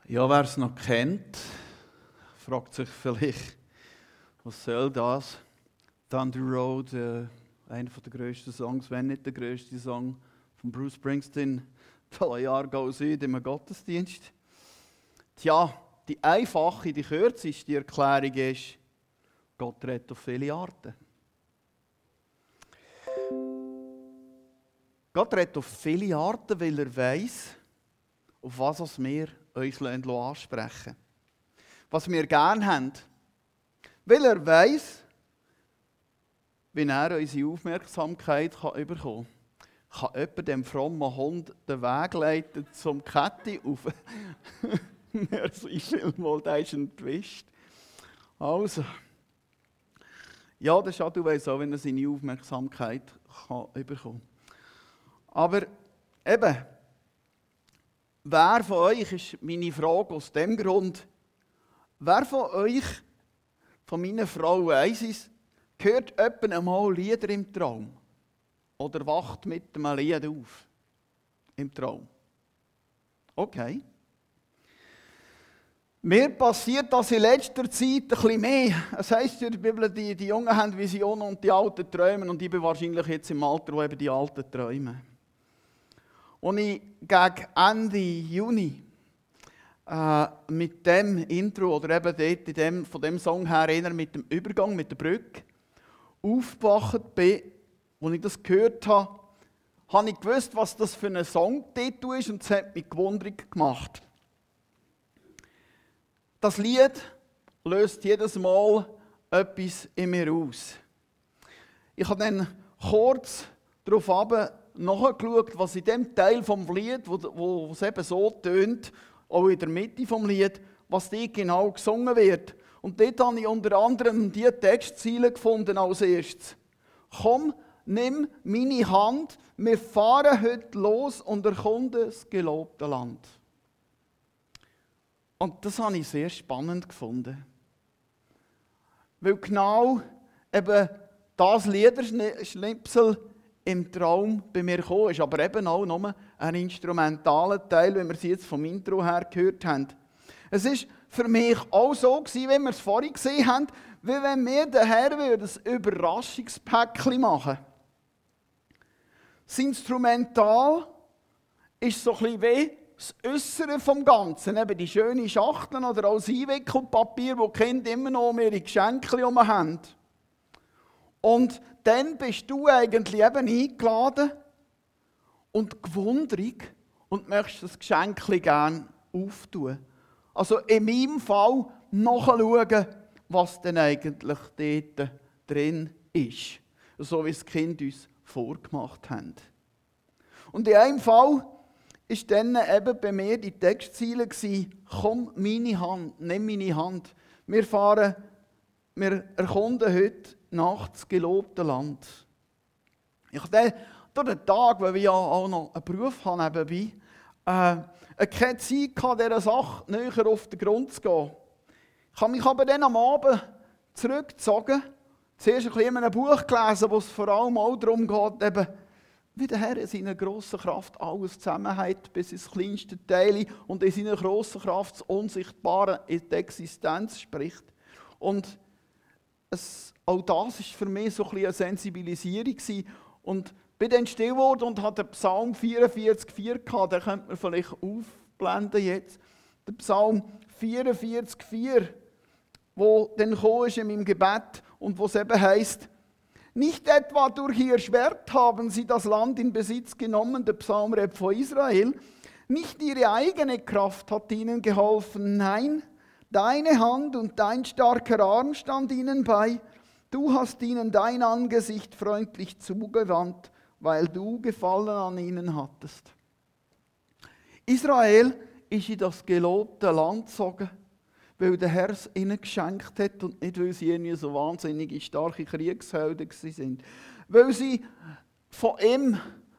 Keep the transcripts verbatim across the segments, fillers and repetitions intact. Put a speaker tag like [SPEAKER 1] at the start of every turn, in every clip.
[SPEAKER 1] Ja, wer es noch kennt, fragt sich vielleicht, was soll das? Thunder Road, äh, einer der grössten Songs, wenn nicht der grösste Song von Bruce Springsteen, Aargau Süd im Gottesdienst. Tja, die einfache, die kürzeste Erklärung ist, Gott redet auf viele Arten. Gott redet auf viele Arten, weil er weiss, auf was wir uns ansprechen lassen. Was wir gerne haben. Weil er weiss, wie er unsere Aufmerksamkeit bekommen kann. Kann jemand dem frommen Hund den Weg leiten zum Kette auf? Merci vielmals, der ist entwischt. Also, ja, der Schadu weiss auch, wenn er seine Aufmerksamkeit kann bekommen kann. Aber eben, wer von euch, ist meine Frage aus dem Grund, wer von euch, von meiner Frau weiss es, hört jemand einmal Lieder im Traum? Oder wacht mit einem Lied auf? Im Traum. Okay. Mir passiert das in letzter Zeit ein bisschen mehr. Es heisst in der Bibel, die, die Jungen haben Visionen und die Alten träumen. Und ich bin wahrscheinlich jetzt im Alter, wo eben die Alten träumen. Und ich gegen Ende Juni äh, mit dem Intro oder eben dort in dem, von dem Song her eher mit dem Übergang, mit der Brücke, aufgewacht bin, als ich das gehört habe, habe ich gewusst, was das für ein Songtitel ist und es hat mich gewundert gemacht. Das Lied löst jedes Mal etwas in mir aus. Ich habe dann kurz darauf nachgeschaut, was in dem Teil vom Lied, wo, wo es eben so tönt, auch in der Mitte vom Lied, was dort genau gesungen wird. Und dort habe ich unter anderem die Textziele gefunden als erstes. Komm, nimm meine Hand, wir fahren heute los und erkunden das gelobte Land. Und das habe ich sehr spannend gefunden. Weil genau eben das Liederschnipsel im Traum bei mir gekommen ist, aber eben auch nur ein instrumentaler Teil, wie wir es jetzt vom Intro her gehört haben. Es war für mich auch so gewesen, wie wir es vorhin gesehen haben, wie wenn wir den Herrn ein Überraschungspäckchen machen. Das Instrumental ist so ein bisschen wie das Äußere vom Ganzen, eben die schönen Schachteln oder auch das Einwickelpapier, wo die Kinder immer noch ihre Geschenke haben. Und dann bist du eigentlich eben eingeladen und gewundert und möchtest das Geschenk gerne auftun. Also in meinem Fall nachschauen, was denn eigentlich dort drin ist. So wie es die Kinder uns vorgemacht haben. Und in einem Fall war dann eben bei mir die Textziele gewesen, komm, meine Hand, nimm meine Hand. Wir fahren, wir erkunden heute Nacht das gelobte Land. Ich hatte durch den Tag, weil ich ja auch noch einen Beruf habe nebenbei, äh, keine Zeit gehabt, dieser Sache näher auf den Grund zu gehen. Ich habe mich aber dann am Abend zurückgezogen, zuerst ein bisschen in einem Buch gelesen, wo es vor allem auch darum geht, eben, wie der Herr in seiner grossen Kraft alles zusammenhält, bis ins kleinste Teil und in seiner grossen Kraft das Unsichtbare in die Existenz spricht. Und es, auch das war für mich so ein bisschen eine Sensibilisierung gewesen. Und bin dann still geworden und hatte den Psalm vierundvierzig vier gehabt, den könnte man vielleicht aufblenden jetzt. Der Psalm vierundvierzig vier, wo dann gekommen ist in meinem Gebet und wo es eben heisst, nicht etwa durch ihr Schwert haben sie das Land in Besitz genommen, der Psalm redet von Israel. Nicht ihre eigene Kraft hat ihnen geholfen, nein, deine Hand und dein starker Arm stand ihnen bei. Du hast ihnen dein Angesicht freundlich zugewandt, weil du Gefallen an ihnen hattest. Israel ist in das gelobte Land gezogen, weil der Herr es ihnen geschenkt hat und nicht, weil sie irgendwie so wahnsinnige, starke Kriegshelden sind. Weil sie von ihm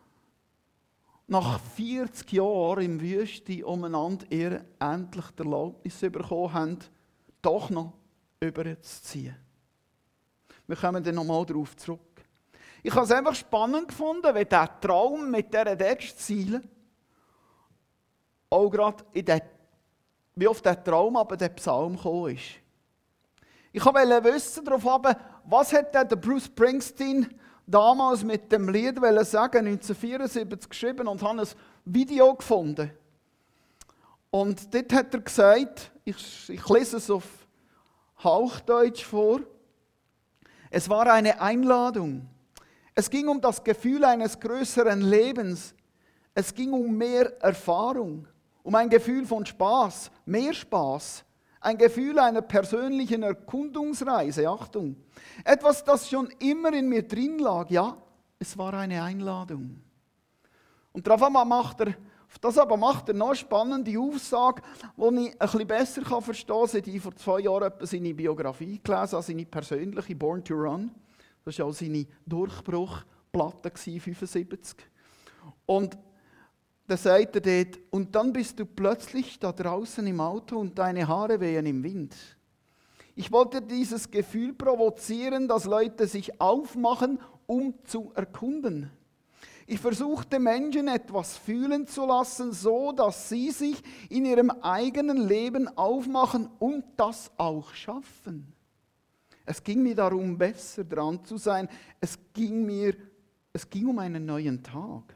[SPEAKER 1] nach vierzig Jahren im Wüste umeinander ihr endlich die Erlaubnis bekommen haben, doch noch überzuziehen. Wir kommen dann nochmal darauf zurück. Ich habe es einfach spannend gefunden, wie dieser Traum mit dieser Textziele auch gerade in den wie auf der Traum aber der Psalm gekommen ist. Ich wollte wissen, darauf haben, was hat der Bruce Springsteen damals mit dem Lied sagen, neunzehnhundertvierundsiebzig geschrieben, und habe ein Video gefunden. Und dort hat er gesagt, ich, ich lese es auf Hauchdeutsch vor, es war eine Einladung. Es ging um das Gefühl eines größeren Lebens. Es ging um mehr Erfahrung, um ein Gefühl von Spaß, mehr Spaß. Ein Gefühl einer persönlichen Erkundungsreise, Achtung. Etwas, das schon immer in mir drin lag, ja, es war eine Einladung. Und darauf macht er, auf das aber macht er noch eine spannende Aussage, die ich ein bisschen besser verstehen kann, seit ich vor zwei Jahren etwa seine Biografie gelesen habe, seine persönliche Born to Run. Das war auch seine Durchbruchplatte, fünfundsiebzig. Und da sagt er dort, und dann bist du plötzlich da draußen im Auto und deine Haare wehen im Wind. Ich wollte dieses Gefühl provozieren, dass Leute sich aufmachen, um zu erkunden. Ich versuchte Menschen etwas fühlen zu lassen, so dass sie sich in ihrem eigenen Leben aufmachen und das auch schaffen. Es ging mir darum, besser dran zu sein. Es ging mir, es ging um einen neuen Tag.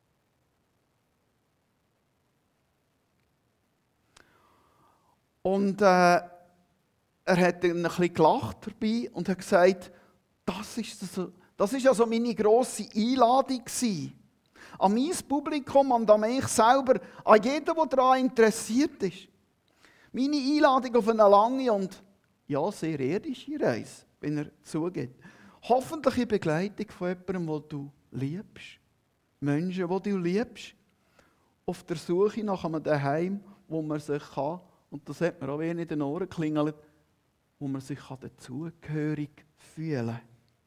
[SPEAKER 1] Und äh, er hat ein bisschen gelacht dabei und hat gesagt, das ist, so, das ist also meine grosse Einladung gewesen. An mein Publikum und an mich selber, an jeden, der daran interessiert ist. Meine Einladung auf eine lange und ja, sehr irdische Reise, wenn er zugeht. Hoffentlich in Begleitung von jemandem, den du liebst. Menschen, die du liebst. Auf der Suche nach einem Daheim, wo man sich kann, und das hat mir auch wenig in den Ohren geklingelt, wo man sich dazugehörig fühlen kann.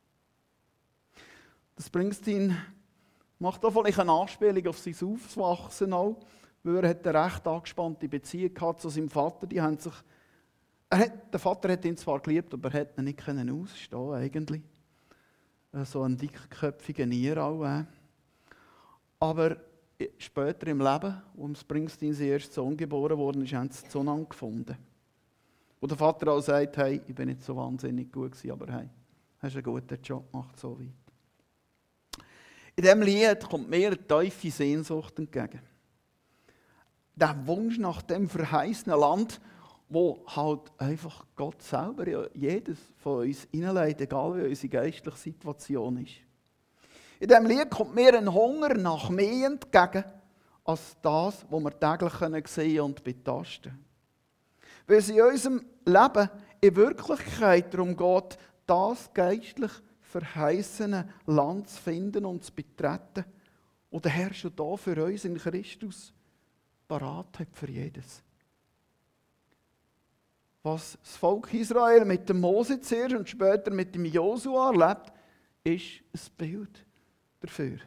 [SPEAKER 1] Das Springsteen macht auch vielleicht eine Anspielung auf sein Aufwachsen auch, weil er hat eine recht angespannte Beziehung gehabt zu seinem Vater. Die haben sich, er hat, der Vater hat ihn zwar geliebt, aber er hat ihn nicht können ausstehen eigentlich. So ein dickköpfiger Nier auch. Äh. Aber später im Leben, als Springsteen sein erster Sohn geboren wurde, haben sie zueinander gefunden. Wo der Vater auch sagt, hey, ich bin nicht so wahnsinnig gut gewesen, aber hey, hast einen guten Job gemacht, so weit. In diesem Lied kommt mir eine tiefe Sehnsucht entgegen. Der Wunsch nach dem verheißenen Land, wo halt einfach Gott selber ja jedes von uns hineinlegt, egal wie unsere geistliche Situation ist. In diesem Lied kommt mir ein Hunger nach mehr entgegen, als das, was wir täglich sehen und betasten können. Weil es in unserem Leben in Wirklichkeit darum geht, das geistlich verheißene Land zu finden und zu betreten, und der Herr schon da für uns in Christus parat hat für jedes. Was das Volk Israel mit dem Mose zuerst und später mit dem Josua erlebt, ist ein Bild dafür.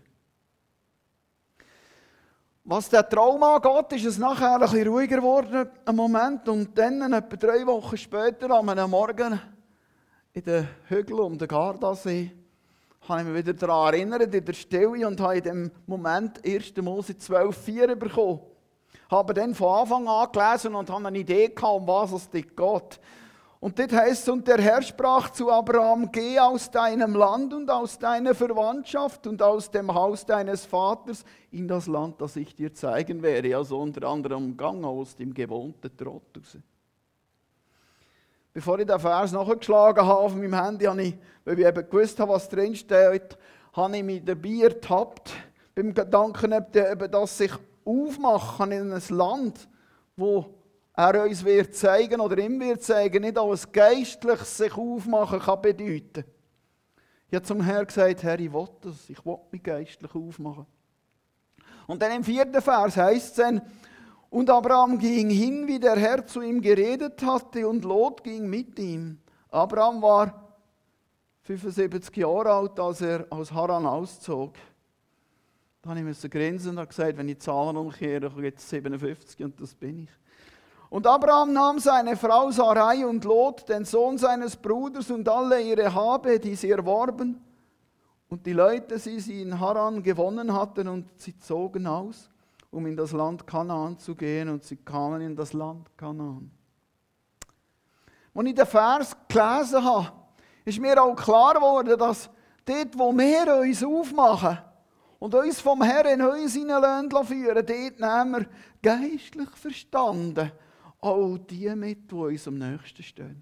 [SPEAKER 1] Was der Traum angeht, ist es nachher ein bisschen ruhiger geworden, einen Moment, und dann, etwa drei Wochen später, an einem Morgen in den Hügeln um den Gardasee, habe ich mich wieder daran erinnert, in der Stille, und habe in dem Moment erster Mose zwölf vier bekommen. Habe dann von Anfang an gelesen und habe eine Idee gehabt, um was es dort geht. Und dort heisst es, und der Herr sprach zu Abraham, geh aus deinem Land und aus deiner Verwandtschaft und aus dem Haus deines Vaters in das Land, das ich dir zeigen werde. Also unter anderem Gang aus dem gewohnten Trott raus. Bevor ich den Vers nachgeschlagen habe auf meinem Handy, habe ich, weil ich eben gewusst habe, was drin steht, habe ich mich dabei ertappt, beim Gedanken, ob das sich aufmachen in ein Land, wo er uns wird zeigen oder ihm wird zeigen, nicht als geistlich sich aufmachen kann bedeuten. Ich habe zum Herrn gesagt, Herr, ich will das, ich will mich geistlich aufmachen. Und dann im vierten Vers heisst es dann, und Abraham ging hin, wie der Herr zu ihm geredet hatte, und Lot ging mit ihm. Abraham war fünfundsiebzig Jahre alt, als er aus Haran auszog. Da musste ich grinsen und habe gesagt, wenn ich Zahlen umkehre, gibt es siebenundfünfzig und das bin ich. Und Abraham nahm seine Frau Sarai und Lot, den Sohn seines Bruders, und alle ihre Habe, die sie erworben, und die Leute, die sie in Haran gewonnen hatten, und sie zogen aus. um in das Land Kanaan zu gehen, und sie kamen in das Land Kanaan. Als ich den Vers gelesen habe, ist mir auch klar geworden, dass dort, wo wir uns aufmachen und uns vom Herrn in uns hineinführen, dort nehmen wir geistlich verstanden auch die mit, die uns am nächsten stehen.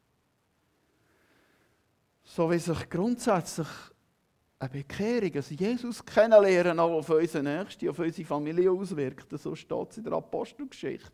[SPEAKER 1] So wie sich grundsätzlich eine Bekehrung, also Jesus kennenlernen, auch auf unsere Nächsten, auf unsere Familie auswirkt. So steht es in der Apostelgeschichte.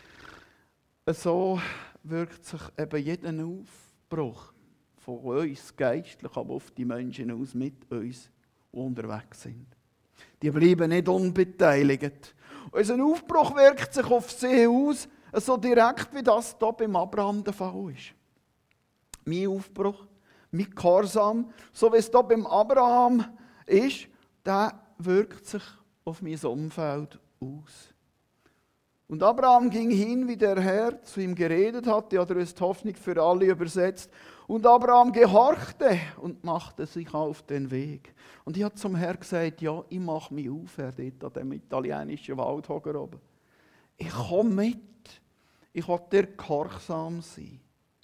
[SPEAKER 1] So wirkt sich eben jeder Aufbruch von uns geistlich, aber auf die Menschen aus mit uns, die unterwegs sind. Die bleiben nicht unbeteiligt. Unser Aufbruch wirkt sich auf sie aus, so direkt wie das hier beim Abraham der Fall ist. Mein Aufbruch, mein Gehorsam, so wie es hier beim Abraham ist, der wirkt sich auf mein Umfeld aus. Und Abraham ging hin, wie der Herr zu ihm geredet hatte, oder ist Hoffnung für alle übersetzt. Und Abraham gehorchte und machte sich auf den Weg. Und ich habe zum Herrn gesagt, ja, ich mache mich auf, Herr, dort an dem italienischen Waldhocker oben. Ich komme mit. Ich will dir gehorsam sein.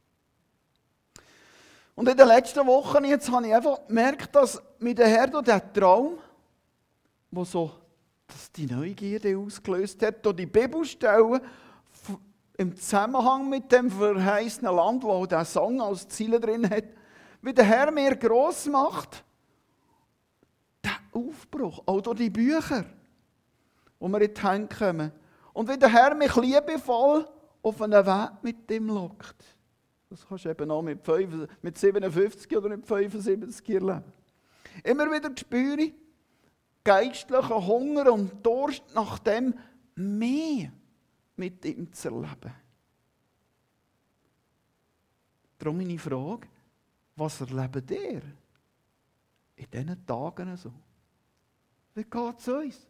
[SPEAKER 1] Und in den letzten Wochen jetzt habe ich einfach gemerkt, dass mit der Herr der Traum, wo so dass die Neugierde ausgelöst hat, durch die Bibelstellen im Zusammenhang mit dem verheißenen Land, wo auch der Song als Ziele drin hat, wie der Herr mir gross macht, der Aufbruch, auch durch die Bücher, wo wir in die Hände kommen. Und wie der Herr mich liebevoll auf einen Weg mit dem lockt. Das kannst du eben auch mit, mit siebenundfünfzig oder mit fünfundsiebzig erleben. Immer wieder spüre ich geistlichen Hunger und Durst nach dem, mehr mit ihm zu erleben. Darum meine Frage, was erlebt ihr in diesen Tagen so? Wie geht es uns?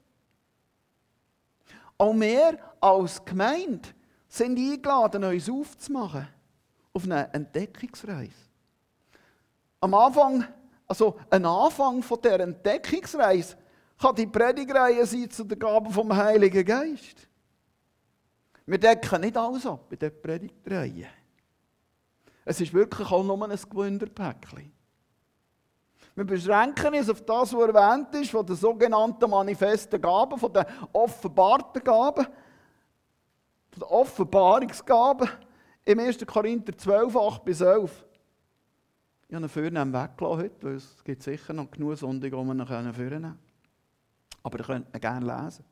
[SPEAKER 1] Auch wir als Gemeinde sind eingeladen, uns aufzumachen auf eine Entdeckungsreise. Am Anfang, also ein Anfang von dieser Entdeckungsreise kann die Predigreihe sein zu der Gabe vom Heiligen Geist. Wir decken nicht alles ab bei dieser Predigtreihe. Es ist wirklich auch nur ein Gewünderpäckchen. Wir beschränken uns auf das, was erwähnt ist, von den sogenannten manifesten Gaben, von den offenbarten Gaben, von den Offenbarungsgaben im ersten Korinther zwölf, acht bis elf. Ich habe ihn vornehm weggelassen heute, weil es gibt sicher noch genug Sonntage, die wir ihn vornehmen können. Aber ihr könnt ihn gerne lesen.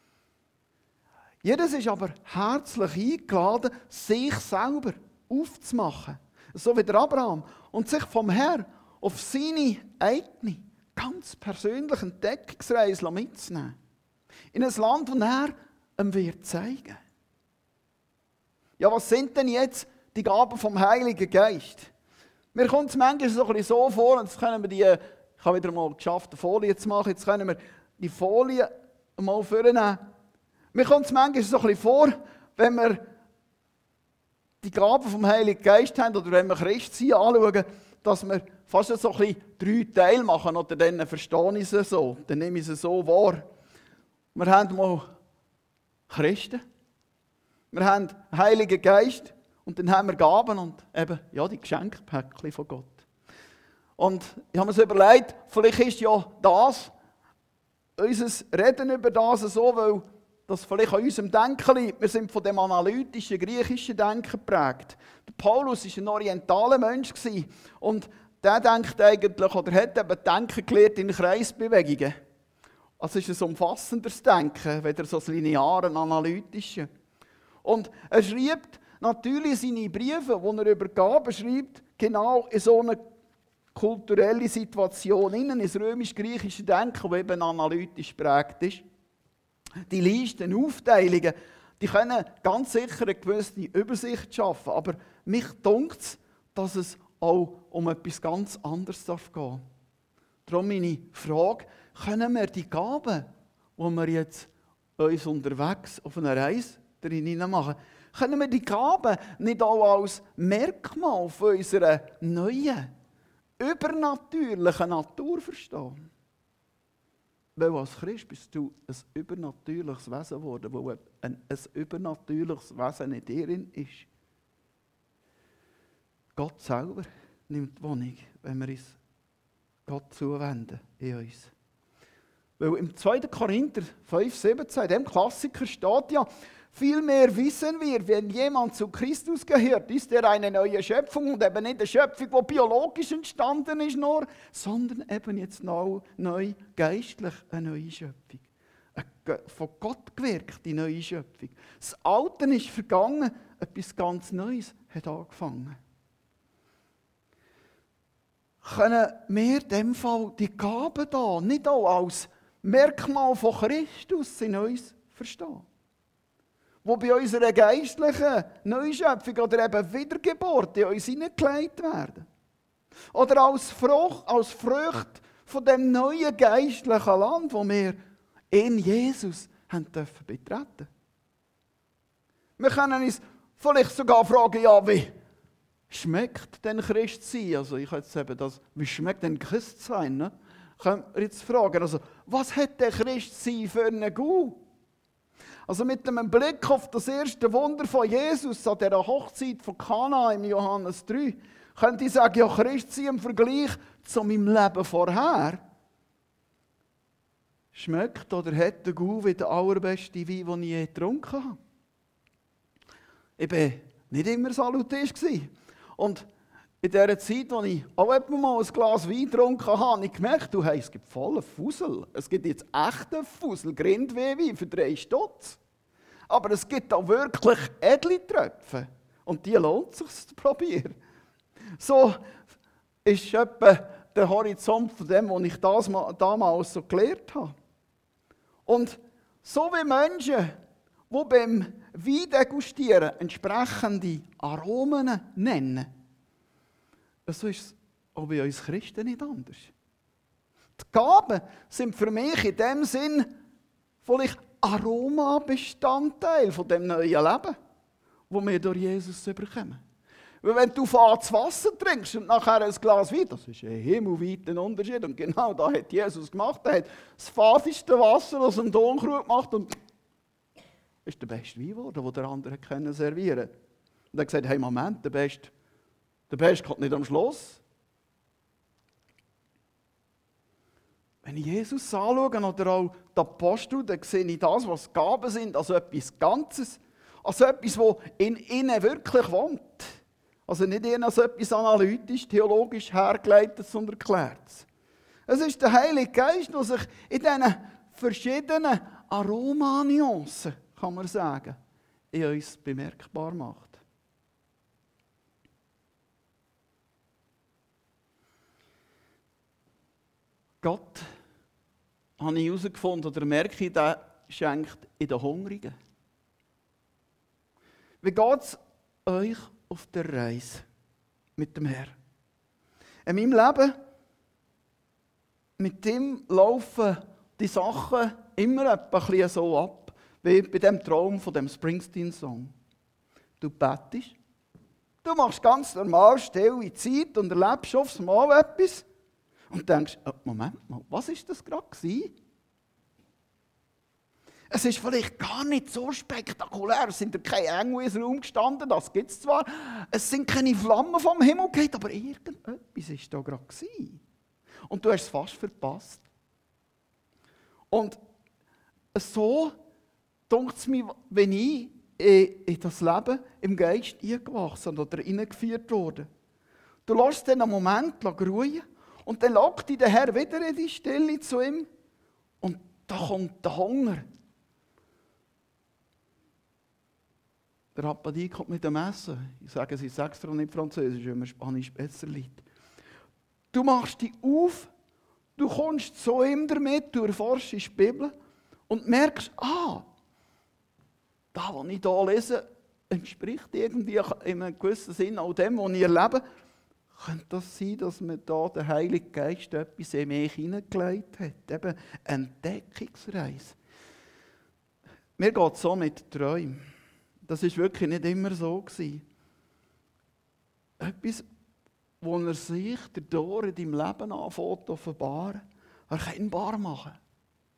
[SPEAKER 1] Jedes ist aber herzlich eingeladen, sich selber aufzumachen. So wie der Abraham. Und sich vom Herrn auf seine eigene, ganz persönliche Entdeckungsreise mitzunehmen. In ein Land, das er ihm wird zeigen. Ja, was sind denn jetzt die Gaben vom Heiligen Geist? Mir kommt es manchmal so, ein bisschen so vor, und jetzt können wir die, ich habe wieder mal geschafft, eine Folie zu machen, jetzt können wir die Folie mal vornehmen. Mir kommt es manchmal so ein bisschen vor, wenn wir die Gaben vom Heiligen Geist haben, oder wenn wir Christen anschauen, dass wir fast so ein bisschen drei Teile machen, oder dann verstehe ich es so, dann nehme ich es so wahr. Wir haben mal Christen, wir haben den Heiligen Geist und dann haben wir Gaben und eben ja, die Geschenkpäckchen von Gott. Und ich habe mir so überlegt, vielleicht ist ja das, unser Reden über das so, weil das vielleicht an unserem Denken liegt. Wir sind von dem analytischen, griechischen Denken geprägt. Der Paulus war ein orientaler Mensch und der denkt eigentlich, oder hat eben Denken gelernt in Kreisbewegungen. Also ist ein umfassenderes Denken, weder so das lineare, analytische. Und er schreibt natürlich seine Briefe, die er über Gaben schreibt, genau in so einer kulturellen Situation, in das römisch-griechische Denken, das eben analytisch geprägt ist. Die Listen, Aufteilungen, die können ganz sicher eine gewisse Übersicht schaffen, aber mich dunkt es, dass es auch um etwas ganz anderes gehen darf. Darum meine Frage, können wir die Gaben, die wir jetzt uns unterwegs auf einer Reise drin machen, können wir die Gaben nicht auch als Merkmal von unserer neuen, übernatürlichen Natur verstehen? Weil als Christ bist du ein übernatürliches Wesen geworden, wo ein, ein übernatürliches Wesen in dir ist. Gott selber nimmt Wohnung, wenn wir uns Gott zuwenden in uns. Weil im zweiten Korinther fünf, siebzehn, in dem Klassiker steht ja, vielmehr wissen wir, wenn jemand zu Christus gehört, ist er eine neue Schöpfung und eben nicht eine Schöpfung, die biologisch entstanden ist, nur, sondern eben jetzt neu, neu geistlich eine neue Schöpfung. Eine von Gott gewirkte neue Schöpfung. Das Alte ist vergangen, etwas ganz Neues hat angefangen. Können wir in diesem Fall die Gaben da nicht auch als Merkmal von Christus in uns verstehen? Wo bei unserer geistlichen Neuschöpfung oder eben Wiedergeburt in uns hineingelegt werden. Oder als Frucht, als Frucht von dem neuen geistlichen Land, wo wir in Jesus haben dürfen betreten. Wir können uns vielleicht sogar fragen, ja, wie schmeckt denn Christ sein? Also ich jetzt eben das, wie schmeckt denn Christ sein? Ne? Können wir jetzt fragen, also was hat der Christ sein für einen Gau? Also mit einem Blick auf das erste Wunder von Jesus an dieser Hochzeit von Kana im Johannes drei, könnte ich sagen, ja, Christi im Vergleich zu meinem Leben vorher schmeckt oder hat der Gau wie der allerbeste Wein, den ich je getrunken habe. Ich war nicht immer Salutist. Und in dieser Zeit, als ich auch etwa mal ein Glas Wein getrunken habe, habe ich gemerkt, du, hey, es gibt vollen Fussel. Es gibt jetzt echten Fussel, Grindwein für drei Stutz. Aber es gibt auch wirklich edle Tröpfe. Und die lohnt es sich zu probieren. So ist etwa der Horizont von dem, was ich das damals so gelernt habe. Und so wie Menschen, die beim Weindegustieren entsprechende Aromen nennen, so ist es auch bei uns Christen nicht anders. Die Gaben sind für mich in dem Sinn vielleicht Aromabestandteil von dem neuen Leben, das wir durch Jesus bekommen. Weil wenn du das Wasser trinkst und nachher ein Glas Wein, das ist ein himmelweiter Unterschied. Und genau das hat Jesus gemacht. Er hat das fadeste Wasser aus dem Donkrug gemacht und ist der beste Wein geworden, den der andere servieren konnte. Und er hat gesagt, hey Moment, der Beste, der Beste kommt nicht am Schluss. Wenn ich Jesus anschaue oder auch die Apostel, dann sehe ich das, was Gaben sind, also etwas Ganzes, also etwas, das in ihnen wirklich wohnt. Also nicht ihnen als etwas analytisch, theologisch hergeleitet und erklärt. Es ist der Heilige Geist, der sich in diesen verschiedenen Aromanuancen, kann man sagen, in uns bemerkbar macht. Gott, habe ich herausgefunden, oder merke ich, der schenkt in den Hungrigen. Wie geht es euch auf der Reise mit dem Herrn? In meinem Leben, mit dem laufen die Sachen immer ein bisschen so ab, wie bei dem Traum von dem Springsteen-Song. Du bettest, du machst ganz normal stille Zeit und erlebst aufs Mal etwas und denkst, oh, Moment mal, was war das gerade gewesen? Es ist vielleicht gar nicht so spektakulär, es sind keine Engel im Raum gestanden, das gibt es zwar. Es sind keine Flammen vom Himmel gefallen, aber irgendetwas war da gerade gewesen. Und du hast es fast verpasst. Und so denkt es mir, wenn ich in das Leben im Geist eingewachsen oder hineingeführt wurde. Du lässt dann einen Moment ruhen und dann lockt dich der Herr wieder in die Stille zu ihm und da kommt der Hunger. Der Rappadie kommt mit dem Essen. Ich sage es ist extra nicht Französisch, wenn mir Spanisch besser liegt. Du machst dich auf, du kommst zu ihm damit, du erforschst die Bibel und merkst, ah, das, was ich hier lese, entspricht irgendwie in einem gewissen Sinn auch dem, was ich erlebe. Könnte das sein, dass mir da der Heilige Geist etwas in mich hineingelegt hat? Eben eine Entdeckungsreise. Mir geht es so mit Träumen. Das war wirklich nicht immer so. Etwas, wo er sich dadurch in deinem Leben anfängt offenbaren, erkennbar machen.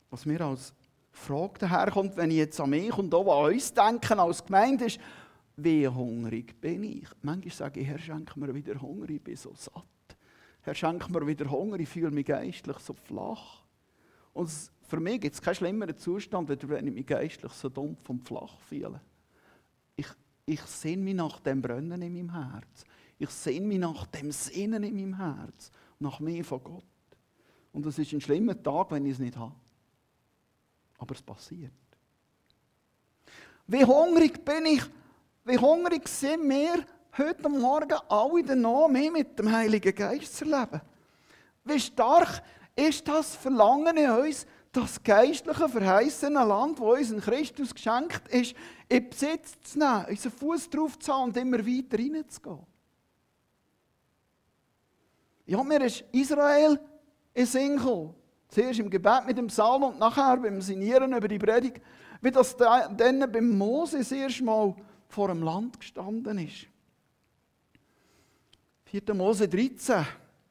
[SPEAKER 1] was mir als Frage daherkommt, wenn ich jetzt an mich und auch an uns denke, als Gemeinde, ist, wie hungrig bin ich? Manchmal sage ich, Herr, schenk mir wieder Hunger, ich bin so satt. Herr, schenk mir wieder Hunger, ich fühle mich geistlich so flach. Und für mich gibt es keinen schlimmeren Zustand, wenn ich mich geistlich so dumpf und flach fühle. Ich, ich sehne mich nach dem Brennen in meinem Herz. Ich sehne mich nach dem Sehnen in meinem Herz. Nach mehr von Gott. Und es ist ein schlimmer Tag, wenn ich es nicht habe. Aber es passiert. Wie hungrig bin ich, wie hungrig sind wir, heute Morgen alle dann noch mehr mit dem Heiligen Geist zu erleben. Wie stark ist das Verlangen in uns, das geistliche, verheißene Land, das uns in Christus geschenkt ist, in Besitz zu nehmen, unseren Fuß drauf zu haben und immer weiter reinzugehen. Ja, mir ist Israel in Sinn gekommen. Zuerst im Gebet mit dem Psalm und nachher beim Sinnieren über die Predigt, wie das dann beim Mose das erste Mal vor dem Land gestanden ist. vierter Mose dreizehn.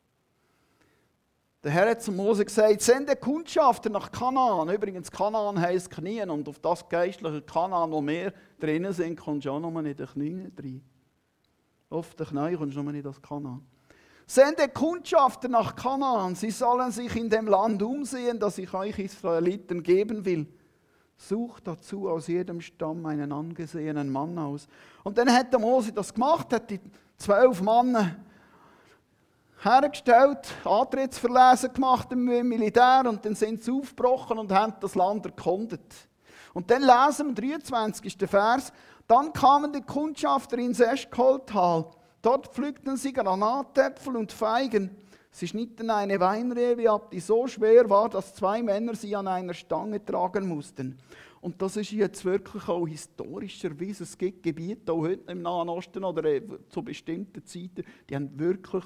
[SPEAKER 1] Der Herr hat zu Mose gesagt, sende Kundschafter nach Kanaan. Übrigens, Kanaan heisst Knien und auf das geistliche Kanaan, wo wir drinnen sind, kommst du auch noch mal in die Knie rein. Auf den Knien kommst du noch mal in das Kanaan. Sende Kundschafter nach Kanaan, sie sollen sich in dem Land umsehen, das ich euch Israeliten geben will. Sucht dazu aus jedem Stamm einen angesehenen Mann aus. Und dann hat der Mose das gemacht, hat die zwölf Männer hergestellt, Antrittsverlesen gemacht im Militär und dann sind sie aufgebrochen und haben das Land erkundet. Und dann lesen wir im dreiundzwanzigsten Vers, dann kamen die Kundschafter ins Eschkoltal. Dort pflückten sie Granatäpfel und Feigen. Sie schnitten eine Weinrebe ab, die so schwer war, dass zwei Männer sie an einer Stange tragen mussten. Und das ist jetzt wirklich auch historischerweise, es gibt Gebiete, auch heute im Nahen Osten oder zu bestimmten Zeiten, die haben wirklich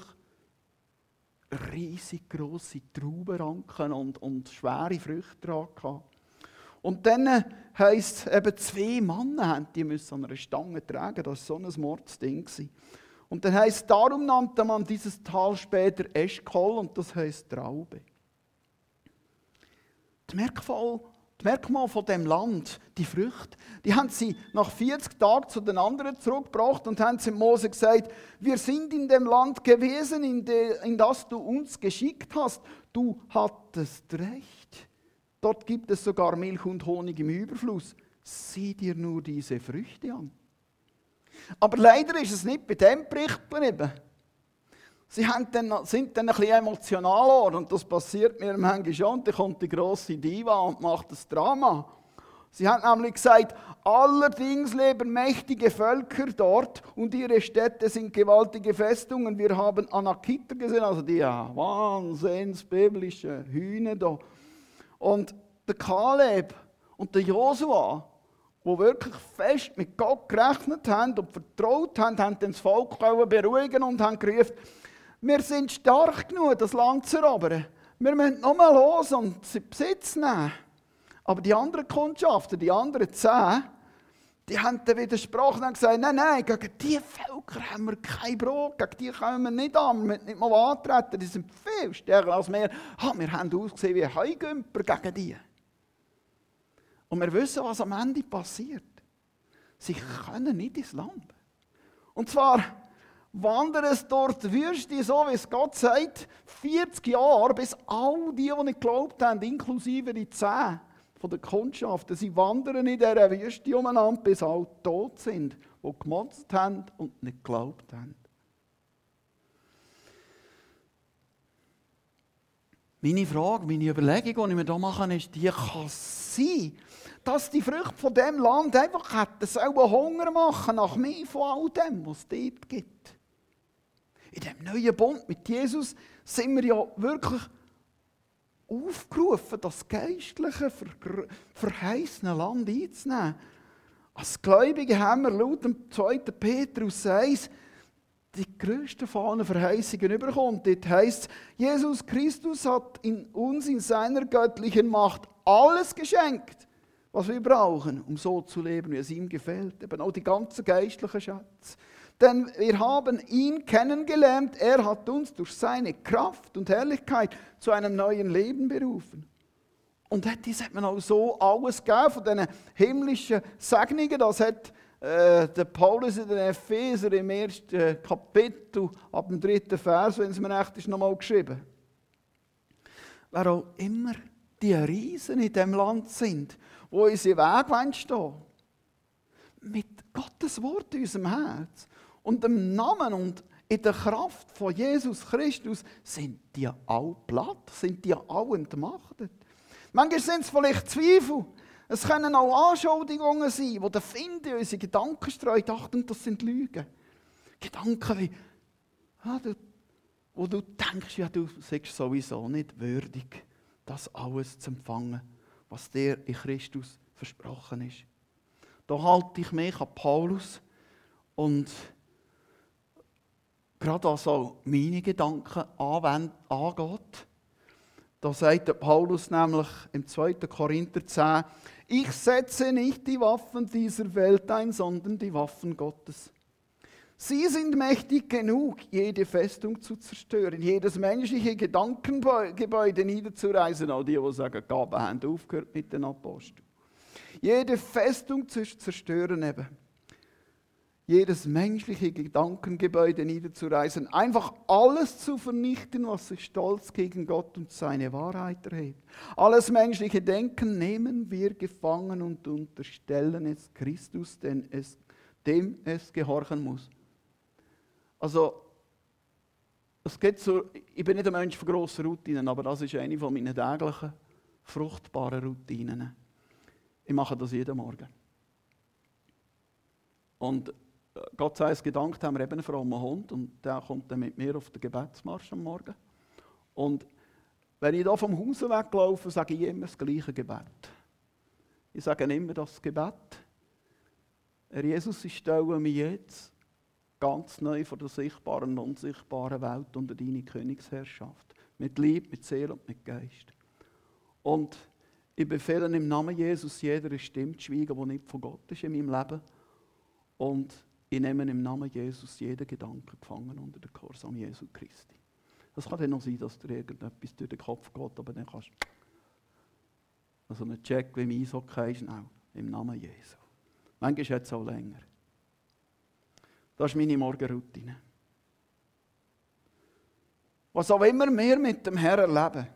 [SPEAKER 1] riesig grosse Traubenranken und, und schwere Früchte dran gehabt. Und dann heisst es eben, zwei Männer haben die müssen an einer Stange tragen, das war so ein Mordsding. Und dann heisst, darum nannte man dieses Tal später Eschkol und das heisst Traube. Das Merkmal, das Merkmal von dem Land, die Früchte, die haben sie nach vierzig Tagen zu den anderen zurückgebracht und haben zu Mose gesagt, wir sind in dem Land gewesen, in, de, in das du uns geschickt hast. Du hattest recht. Dort gibt es sogar Milch und Honig im Überfluss. Sieh dir nur diese Früchte an. Aber leider ist es nicht bei dem Bericht geblieben. Sie haben dann, sind dann ein bisschen emotional und das passiert mir manchmal schon. Und dann kommt die grosse Diva und macht das Drama. Sie hat nämlich gesagt, allerdings leben mächtige Völker dort und ihre Städte sind gewaltige Festungen. Wir haben Anakiter gesehen, also die ja, wahnsinnsbiblische Hühner da. Und der Kaleb und der Josua, die wirklich fest mit Gott gerechnet haben und vertraut haben, haben das Volk beruhigen und haben gerufen, wir sind stark genug, das Land zu erobern. Wir müssen nur mal los und sie in Besitz nehmen. Aber die anderen Kundschafter, die anderen zehn, die haben dann widersprochen und gesagt, nein, nein, gegen diese Völker haben wir kein Brot, gegen die kommen wir nicht an, wir müssen nicht mal antreten, die sind viel stärker als wir. Ha, wir haben ausgesehen wie Heugümper gegen die. Und wir wissen, was am Ende passiert. Sie können nicht ins Land. Und zwar wandern es dort die Wüste, so wie es Gott sagt, vierzig Jahre, bis all die, die nicht geglaubt haben, inklusive die zehn von der Kundschaften, sie wandern in dieser Wüste umeinander, bis alle tot sind, die gemotzt haben und nicht geglaubt haben. Meine Frage, meine Überlegung, die ich mir hier mache, ist, die kann sein, dass die Früchte von diesem Land einfach hätten selber Hunger machen nach mehr von all dem, was es dort gibt. In diesem neuen Bund mit Jesus sind wir ja wirklich aufgerufen, das geistliche, verheißene Land einzunehmen. Als Gläubige haben wir laut dem zweiten Petrus eins die grössten von allen Verheißungen bekommen. Dort heisst es, Jesus Christus hat in uns in seiner göttlichen Macht alles geschenkt, was wir brauchen, um so zu leben, wie es ihm gefällt. Eben auch die ganzen geistlichen Schätze. Denn wir haben ihn kennengelernt, er hat uns durch seine Kraft und Herrlichkeit zu einem neuen Leben berufen. Und hat, das hat man auch so alles gegeben von diesen himmlischen Segnungen. Das hat äh, der Paulus in den Epheser im ersten Kapitel, ab dem dritten Vers, wenn es mir recht ist, nochmal geschrieben. Wer auch immer die Riesen in diesem Land sind, die unseren Weg stehen, mit Gottes Wort in unserem Herz und dem Namen und in der Kraft von Jesus Christus, sind die alle platt, sind die alle entmachtet. Manchmal sind es vielleicht Zweifel. Es können auch Anschuldigungen sein, die der Find in unsere Gedanken streut. Achtung, das sind Lügen. Gedanken wie, ah, du, wo du denkst, ja, du seist sowieso nicht würdig, das alles zu empfangen, was dir in Christus versprochen ist. Da halte ich mich an Paulus und gerade was auch meine Gedanken angeht. Da sagt der Paulus nämlich im zweiten Korinther zehn, ich setze nicht die Waffen dieser Welt ein, sondern die Waffen Gottes. Sie sind mächtig genug, jede Festung zu zerstören, jedes menschliche Gedankengebäude niederzureißen. Auch die, die sagen, Gaben haben aufgehört mit den Aposteln. Jede Festung zu zerstören eben. Jedes menschliche Gedankengebäude niederzureißen. Einfach alles zu vernichten, was sich stolz gegen Gott und seine Wahrheit erhebt. Alles menschliche Denken nehmen wir gefangen und unterstellen es Christus, denn es, dem es gehorchen muss. Also, es geht so, ich bin nicht ein Mensch von grossen Routinen, aber das ist eine von meinen täglichen, fruchtbaren Routinen. Ich mache das jeden Morgen. Und Gott sei es gedankt, haben wir eben einen frommen Hund und der kommt dann mit mir auf den Gebetsmarsch am Morgen. Und wenn ich hier vom Haus weglaufe, sage ich immer das gleiche Gebet. Ich sage immer das Gebet. Herr Jesus, ich stelle mich jetzt ganz neu vor der sichtbaren und unsichtbaren Welt unter deine Königsherrschaft. Mit Liebe, mit Seele und mit Geist. Und ich befehle im Namen Jesus jeder Stimme zu schweigen, die nicht von Gott ist in meinem Leben. Und ich nehme im Namen Jesus jeden Gedanken gefangen unter den Gehorsam Jesu Christi. Es kann dann noch sein, dass dir irgendetwas durch den Kopf geht, aber dann kannst du also einen Check, wie im Eishockey ist, schnell, im Namen Jesu. Manchmal hat es auch länger. Das ist meine Morgenroutine. Was auch immer wir mit dem Herrn erleben,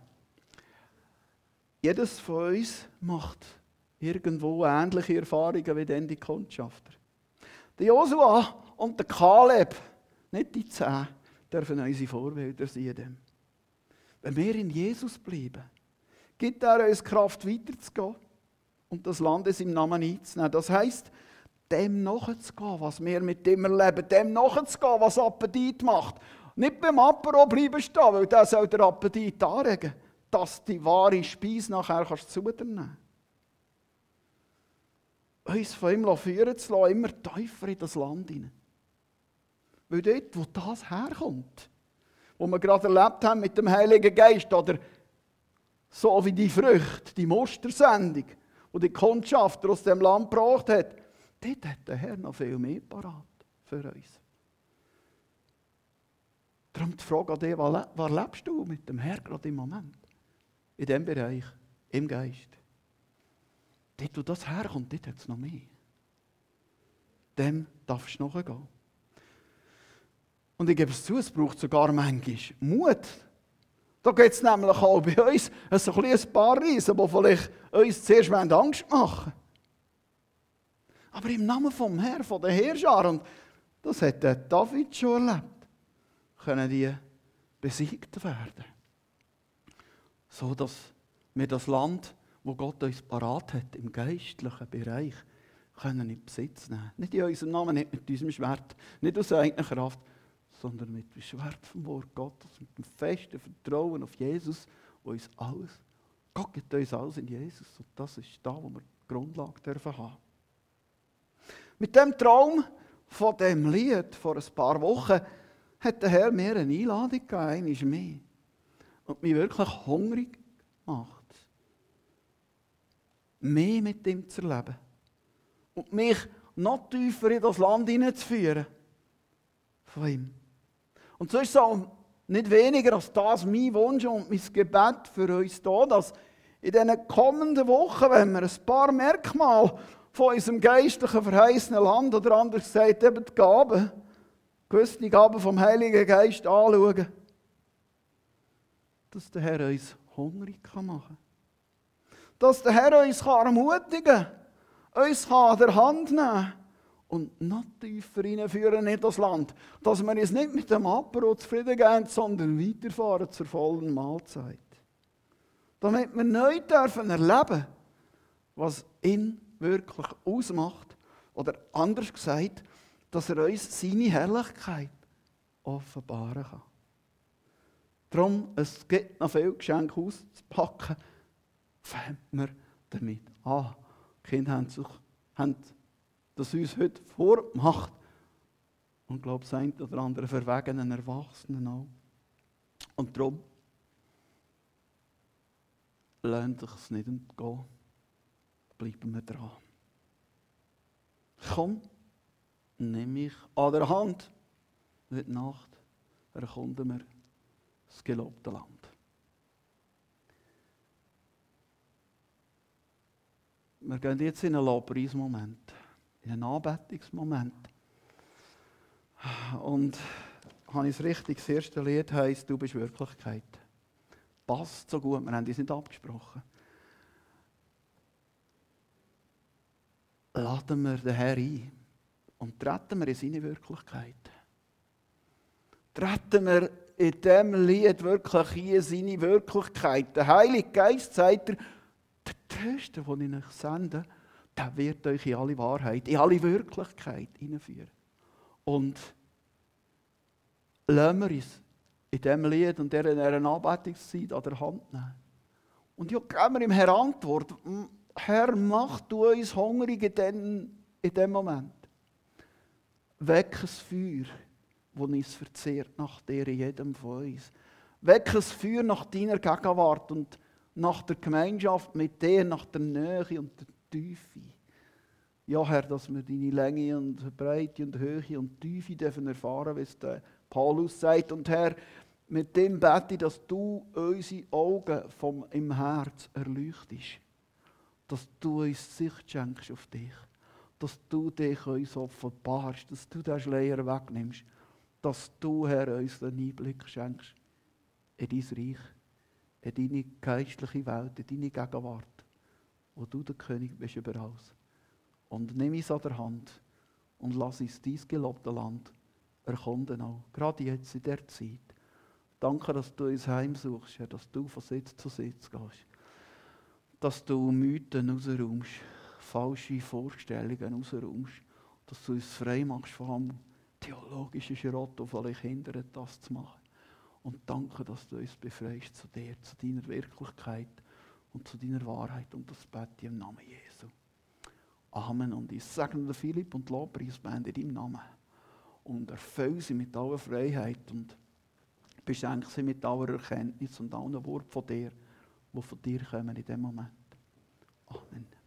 [SPEAKER 1] jedes von uns macht irgendwo ähnliche Erfahrungen wie dann die Kundschafter. Der Josua und der Kaleb, nicht die zehn, dürfen unsere Vorbilder sein. Wenn wir in Jesus bleiben, gibt er uns Kraft, weiterzugehen und das Land in seinem Namen einzunehmen. Das heisst, dem nachzugehen, was wir mit dem erleben, dem nachzugehen, was Appetit macht. Nicht beim Apero bleiben stehen, weil der soll den Appetit anregen, dass die wahre Speise nachher kannst zu dir nehmen. Uns von ihm führen zu lassen, immer tiefer in das Land hinein. Weil dort, wo das herkommt, wo wir gerade erlebt haben mit dem Heiligen Geist, oder so wie die Früchte, die Mustersendung, die die Kundschafter aus dem Land gebracht hat, dort hat der Herr noch viel mehr parat für uns. Darum die Frage an dich, was lebst du mit dem Herr gerade im Moment? In diesem Bereich, im Geist. Dort, wo das herkommt, dort hat es noch mehr. Dem darfst du nachgehen. Und ich gebe es zu, es braucht sogar manchmal Mut. Da gibt es nämlich auch bei uns so ein, ein paar Riesen, die vielleicht uns zuerst Angst machen. Aber im Namen vom Herrn, von der Herrscher, und das hat der David schon erlebt, können die besiegt werden. So dass wir das Land, wo Gott uns parat hat, im geistlichen Bereich, können in Besitz nehmen. Nicht in unserem Namen, nicht mit unserem Schwert, nicht aus eigener Kraft, sondern mit dem Schwert vom Wort Gottes, mit dem festen Vertrauen auf Jesus, wo uns alles, Gott gibt uns alles in Jesus. Und das ist da, wo wir die Grundlage dürfen haben. Mit dem Traum von dem Lied vor ein paar Wochen hat der Herr mir eine Einladung gegeben, einmal mehr. Und mich wirklich hungrig gemacht, mehr mit ihm zu erleben. Und mich noch tiefer in das Land hineinzuführen. Von ihm. Und so ist es auch nicht weniger als das mein Wunsch und mein Gebet für uns da, dass in diesen kommenden Wochen, wenn wir ein paar Merkmale von unserem geistlichen verheißenen Land, oder anders gesagt eben die Gaben, gewisse Gaben vom Heiligen Geist anschauen, dass der Herr uns hungrig machen kann. Dass der Herr uns ermutigen kann, uns an der Hand nehmen kann und noch tiefer hineinführen in das Land. Dass wir uns nicht mit dem Apero zufrieden geben, sondern weiterfahren zur vollen Mahlzeit. Damit wir neu dürfen erleben, was ihn wirklich ausmacht. Oder anders gesagt, dass er uns seine Herrlichkeit offenbaren kann. Darum, es gibt noch viele Geschenke auszupacken, fangen wir damit an. Die Kinder haben, sich, haben das uns heute vorgemacht. Und ich glaube, das eine oder andere verwegenen Erwachsenen auch. Und darum lernt sich es nicht entgehen. Bleiben wir dran. Komm, nimm mich an der Hand. Heute Nacht erkunden wir das gelobte Land. Wir gehen jetzt in einen Lobpreismoment, in einen Anbetungsmoment. Und habe ich es richtig, das erste Lied heisst, du bist Wirklichkeit. Passt so gut, wir haben uns nicht abgesprochen. Laden wir den Herrn ein und treten wir in seine Wirklichkeit. Treten wir in diesem Lied wirklich in seine Wirklichkeit. Der Heilige Geist sagt er, der Tröster, den ich euch sende, der wird euch in alle Wahrheit, in alle Wirklichkeit hineinführen. Und lassen wir uns in diesem Lied und dieser Anbetungszeit an der Hand nehmen. Und ja, geben wir ihm Herr Antwort. Herr, mach du uns hungrig in dem, in dem Moment. Weck ein Feuer, das uns verzehrt nach dir, in jedem von uns. Weck ein Feuer nach deiner Gegenwart und nach der Gemeinschaft mit dir, nach der Nähe und der Tiefe. Ja, Herr, dass wir deine Länge und Breite und Höhe und Tiefe dürfen erfahren, wie es der Paulus sagt. Und Herr, mit dem bete ich, dass du unsere Augen vom, im Herz erleuchtest. Dass du uns Sicht schenkst auf dich. Dass du dich uns offenbarst. Dass du den Schleier wegnimmst. Dass du, Herr, uns den Einblick schenkst in dein Reich, in deine geistliche Welt, in deine Gegenwart, wo du der König bist über alles. Und nimm uns an der Hand und lass uns dein gelobte Land erkunden auch. Gerade jetzt in dieser Zeit. Danke, dass du uns heimsuchst, Herr, dass du von Sitz zu Sitz gehst. Dass du Mythen rausräumst, falsche Vorstellungen rausräumst. Dass du uns frei machst von dem theologischen Schrott, der vielleicht hindert, das zu machen. Und danke, dass du uns befreist zu dir, zu deiner Wirklichkeit und zu deiner Wahrheit. Und das bete ich im Namen Jesu. Amen. Und ich segne Philipp und die Lobpreisband in deinem Namen. Und erfülle sie mit aller Freiheit und beschenke sie mit aller Erkenntnis und allen Worten von dir, die von dir kommen in dem Moment. Amen.